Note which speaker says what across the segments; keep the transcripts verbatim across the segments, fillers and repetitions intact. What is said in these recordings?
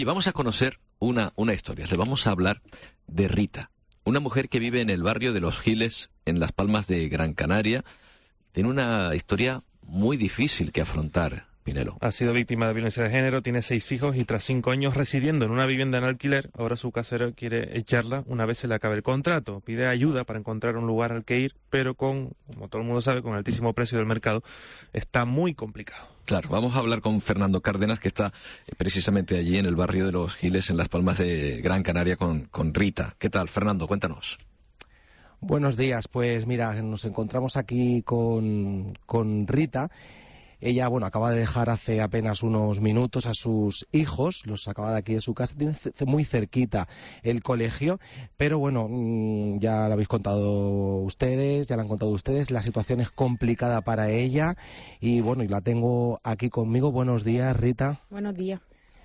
Speaker 1: Y vamos a conocer una, una historia. Le vamos a hablar de Rita, una mujer que vive en el barrio de Los Giles, en Las Palmas de Gran Canaria. Tiene una historia muy difícil que afrontar, Pinelo.
Speaker 2: Ha sido víctima de violencia de género, tiene seis hijos y tras cinco años residiendo en una vivienda en alquiler, ahora su casero quiere echarla una vez se le acabe el contrato. Pide ayuda para encontrar un lugar al que ir, pero con, como todo el mundo sabe, con el altísimo precio del mercado, está muy complicado.
Speaker 1: Claro, vamos a hablar con Fernando Cárdenas, que está precisamente allí en el barrio de Los Giles, en Las Palmas de Gran Canaria, con, con Rita. ¿Qué tal, Fernando? Cuéntanos.
Speaker 3: Buenos días. Pues mira, nos encontramos aquí con, con Rita. Ella, bueno, acaba de dejar hace apenas unos minutos a sus hijos, los acaba de aquí de su casa, tiene muy cerquita el colegio, pero bueno, ya lo habéis contado ustedes, ya lo han contado ustedes, la situación es complicada para ella y bueno, y la tengo aquí conmigo. Buenos días, Rita.
Speaker 4: Buenos días.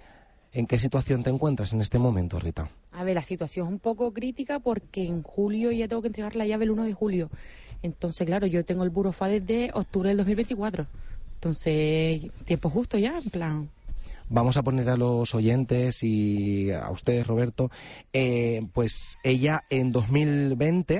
Speaker 3: ¿En qué situación te encuentras en este momento, Rita?
Speaker 4: A ver, la situación es un poco crítica porque en julio ya tengo que entregar la llave el uno de julio. Entonces, claro, yo tengo el burofax desde octubre del dos mil veinticuatro. Entonces, tiempo justo ya, en plan...
Speaker 3: Vamos a poner a los oyentes y a ustedes, Roberto, eh, pues ella en dos mil veinte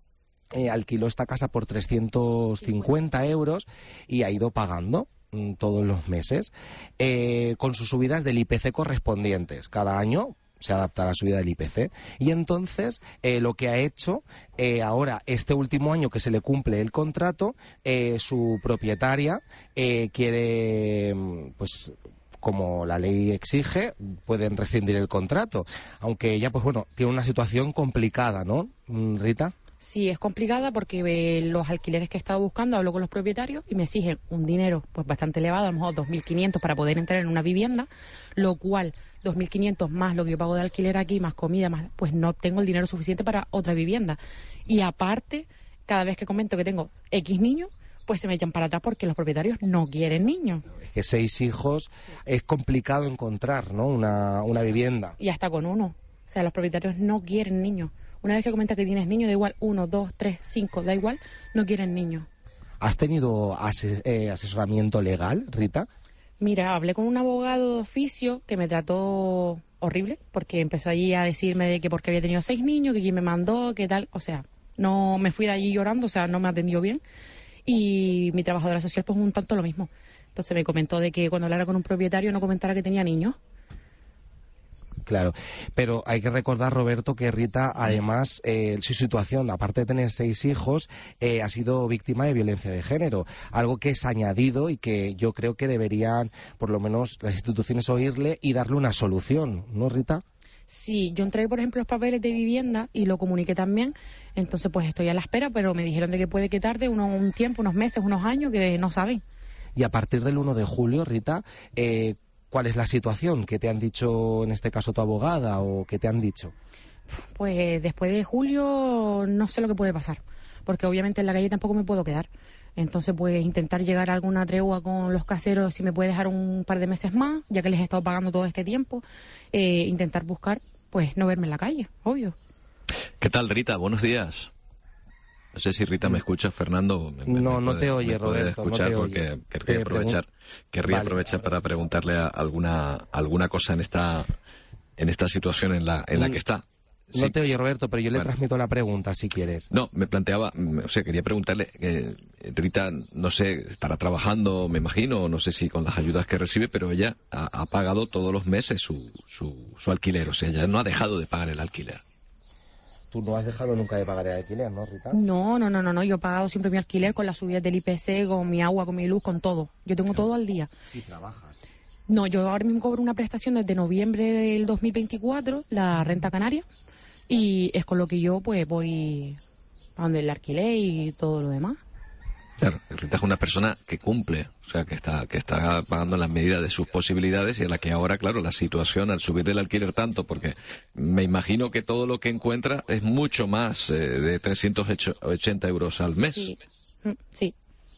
Speaker 3: eh, alquiló esta casa por trescientos cincuenta euros y ha ido pagando mm, todos los meses eh, con sus subidas del I P C correspondientes. Cada año se adapta a la subida del I P C. Y entonces, eh, lo que ha hecho, eh, ahora, este último año que se le cumple el contrato, eh, su propietaria eh, quiere, pues, como la ley exige, pueden rescindir el contrato. Aunque ella, pues bueno, tiene una situación complicada, ¿no, Rita?
Speaker 4: Sí, es complicada porque eh, los alquileres que he estado buscando, hablo con los propietarios y me exigen un dinero pues bastante elevado, a lo mejor dos mil quinientos para poder entrar en una vivienda, lo cual dos mil quinientos más lo que yo pago de alquiler aquí, más comida, más pues no tengo el dinero suficiente para otra vivienda. Y aparte, cada vez que comento que tengo X niños, pues se me echan para atrás porque los propietarios no quieren niños.
Speaker 3: Es que seis hijos es complicado encontrar, ¿no? Una, una vivienda.
Speaker 4: Y hasta con uno. O sea, los propietarios no quieren niños. Una vez que comentas que tienes niños, da igual, uno, dos, tres, cinco, da igual, no quieren niños.
Speaker 3: ¿Has tenido ase eh, asesoramiento legal, Rita?
Speaker 4: Mira, hablé con un abogado de oficio que me trató horrible, porque empezó allí a decirme de que porque había tenido seis niños, que quién me mandó, que tal, o sea, no me fui de allí llorando, o sea, no me atendió bien. Y mi trabajadora social, pues un tanto lo mismo. Entonces me comentó de que cuando hablara con un propietario no comentara que tenía niños.
Speaker 3: Claro, pero hay que recordar, Roberto, que Rita, además, eh, su situación, aparte de tener seis hijos, eh, ha sido víctima de violencia de género, algo que es añadido y que yo creo que deberían, por lo menos, las instituciones oírle y darle una solución, ¿no, Rita?
Speaker 4: Sí, yo entregué, por ejemplo, los papeles de vivienda y lo comuniqué también, entonces pues estoy a la espera, pero me dijeron de que puede que tarde uno, un tiempo, unos meses, unos años, que no saben.
Speaker 3: Y a partir del uno de julio, Rita, eh, ¿cuál es la situación? ¿Qué te han dicho, en este caso, tu abogada o qué te han dicho?
Speaker 4: Pues después de julio no sé lo que puede pasar, porque obviamente en la calle tampoco me puedo quedar. Entonces, pues intentar llegar a alguna tregua con los caseros, si me puede dejar un par de meses más, ya que les he estado pagando todo este tiempo. Eh, intentar buscar, pues no verme en la calle, obvio.
Speaker 1: ¿Qué tal, Rita? Buenos días. No sé si Rita me escucha, Fernando. Me, me,
Speaker 3: no,
Speaker 1: me
Speaker 3: no
Speaker 1: puede,
Speaker 3: te oye, Roberto.
Speaker 1: escuchar
Speaker 3: no te
Speaker 1: porque
Speaker 3: oye.
Speaker 1: querría
Speaker 3: te
Speaker 1: aprovechar, querría
Speaker 3: vale.
Speaker 1: aprovechar para preguntarle a alguna alguna cosa en esta en esta situación en la en la que está.
Speaker 3: No
Speaker 1: sí.
Speaker 3: te oye, Roberto, pero yo le
Speaker 1: bueno.
Speaker 3: transmito la pregunta, si quieres.
Speaker 1: No, me planteaba, o sea, quería preguntarle, eh, Rita, no sé, estará trabajando, me imagino, no sé si con las ayudas que recibe, pero ella ha, ha pagado todos los meses su, su, su alquiler, o sea, ella no ha dejado de pagar el alquiler.
Speaker 3: Tú no has dejado nunca de pagar el alquiler, ¿no, Rita?
Speaker 4: No, no, no, no, no. Yo he pagado siempre mi alquiler con las subidas del I P C, con mi agua, con mi luz, con todo. Yo tengo todo al día.
Speaker 3: ¿Y trabajas?
Speaker 4: No, yo ahora mismo cobro una prestación desde noviembre del dos mil veinticuatro, la renta canaria, y es con lo que yo pues voy a donde el alquiler y todo lo demás.
Speaker 1: Claro, Rita es una persona que cumple, o sea, que está que está pagando en las medidas de sus posibilidades y a la que ahora, claro, la situación al subir el alquiler tanto, porque me imagino que todo lo que encuentra es mucho más eh, de trescientos ochenta euros al mes.
Speaker 4: Sí, sí.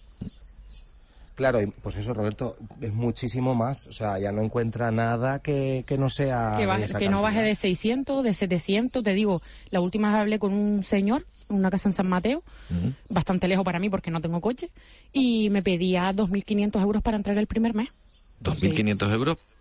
Speaker 3: Claro, pues eso, Roberto, es muchísimo más. O sea, ya no encuentra nada que, que no sea
Speaker 4: Que, baje,
Speaker 3: de esa
Speaker 4: que no
Speaker 3: cantidad.
Speaker 4: baje de seiscientos, de setecientos. Te digo, la última vez hablé con un señor en una casa en San Mateo, uh-huh. bastante lejos para mí porque no tengo coche, y me pedía dos mil quinientos euros para entrar el primer mes.
Speaker 1: ¿dos mil quinientos euros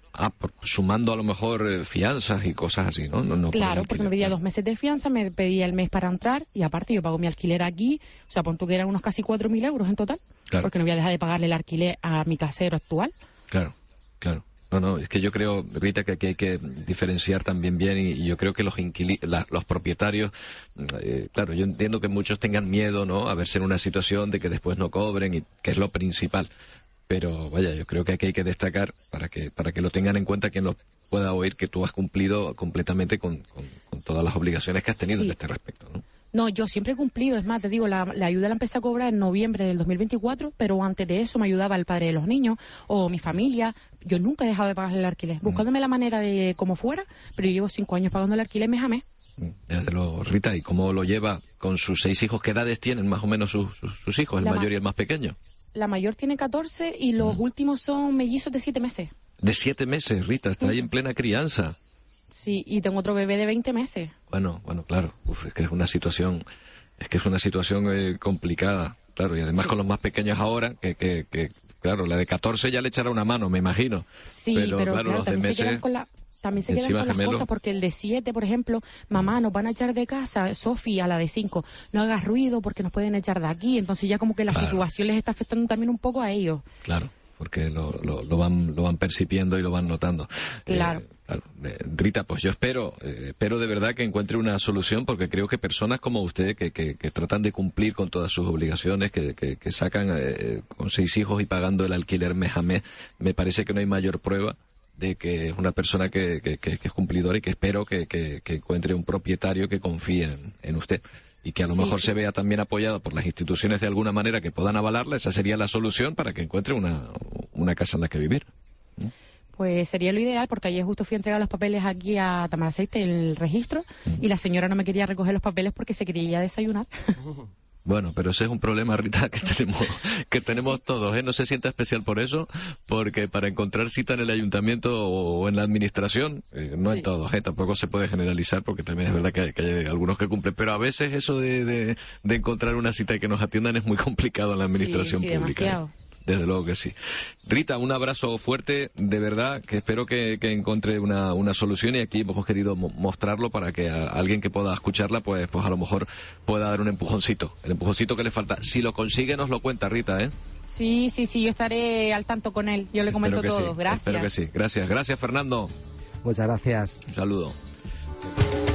Speaker 1: Ah, por, sumando a lo mejor eh, fianzas y cosas así, ¿no? no, no
Speaker 4: claro, porque me pedía dos meses de fianza, me pedía el mes para entrar y aparte yo pago mi alquiler aquí, o sea, pon tú que eran unos casi cuatro mil euros en total,
Speaker 1: claro.
Speaker 4: porque no voy a dejar de pagarle el alquiler a mi casero actual.
Speaker 1: Claro, claro. No, no, es que yo creo, Rita, que aquí hay que diferenciar también bien y, y yo creo que los inquili la, los propietarios, eh, claro, yo entiendo que muchos tengan miedo, ¿no?, a verse en una situación de que después no cobren, y que es lo principal. Pero, vaya, yo creo que aquí hay que destacar, para que para que lo tengan en cuenta quien lo pueda oír, que tú has cumplido completamente con, con, con todas las obligaciones que has tenido sí. en este respecto, ¿no?
Speaker 4: No, yo siempre he cumplido, es más, te digo, la, la ayuda la empecé a cobrar en noviembre del dos mil veinticuatro, pero antes de eso me ayudaba el padre de los niños o mi familia. Yo nunca he dejado de pagar el alquiler, buscándome la manera de como fuera, pero yo llevo cinco años pagando el alquiler mes a mes.
Speaker 1: Desde luego, Rita, ¿y cómo lo lleva con sus seis hijos? ¿Qué edades tienen más o menos sus, sus, sus hijos, el la mayor y el más pequeño?
Speaker 4: La mayor tiene catorce y los mm. últimos son mellizos de siete meses.
Speaker 1: De siete meses, Rita, está mm. ahí en plena crianza.
Speaker 4: Sí, y tengo otro bebé de veinte meses.
Speaker 1: Bueno, bueno, claro, uf, es que es una situación, es que es una situación eh, complicada, claro, y además sí. con los más pequeños ahora, que, que, que, claro, la de catorce ya le echará una mano, me imagino.
Speaker 4: Sí, pero, pero claro, los también de meses, se quedan con la... También se quedan con las gemelo. cosas, porque el de siete, por ejemplo, mamá, nos van a echar de casa, Sofía, la de cinco, no hagas ruido porque nos pueden echar de aquí, entonces ya como que la claro. situación les está afectando también un poco a ellos.
Speaker 1: Claro, porque lo, lo, lo van lo van percibiendo y lo van notando.
Speaker 4: Claro.
Speaker 1: Eh, claro. Eh, Rita, pues yo espero, eh, espero de verdad que encuentre una solución, porque creo que personas como usted, que, que, que tratan de cumplir con todas sus obligaciones, que, que, que sacan eh, con seis hijos y pagando el alquiler mes a mes, me parece que no hay mayor prueba de que es una persona que, que, que, que es cumplidora y que espero que, que, que encuentre un propietario que confíe en, en usted y que a lo sí, mejor sí. se vea también apoyado por las instituciones de alguna manera que puedan avalarla. Esa sería la solución para que encuentre una, una casa en la que vivir.
Speaker 4: Pues sería lo ideal, porque ayer justo fui a entregar los papeles aquí a Tamaraceite, en el registro, y la señora no me quería recoger los papeles porque se quería ir a desayunar.
Speaker 1: Bueno, pero ese es un problema, Rita, que tenemos que tenemos sí. todos, ¿eh? No se sienta especial por eso, porque para encontrar cita en el ayuntamiento o en la administración, eh, no sí. en todos, ¿eh? Tampoco se puede generalizar, porque también es verdad que hay, que hay algunos que cumplen, pero a veces eso de, de, de encontrar una cita y que nos atiendan es muy complicado en la administración
Speaker 4: sí, sí,
Speaker 1: pública.
Speaker 4: Demasiado.
Speaker 1: Desde luego que sí. Rita, un abrazo fuerte, de verdad, que espero que, que encuentre una, una solución, y aquí hemos querido mo mostrarlo para que a alguien que pueda escucharla, pues, pues a lo mejor pueda dar un empujoncito, el empujoncito que le falta. Si lo consigue, nos lo cuenta, Rita, ¿eh?
Speaker 4: Sí, sí, sí, yo estaré al tanto con él, yo le comento todo.
Speaker 1: Sí.
Speaker 4: Gracias.
Speaker 1: Espero que sí, gracias. Gracias, Fernando.
Speaker 3: Muchas gracias.
Speaker 1: Un saludo.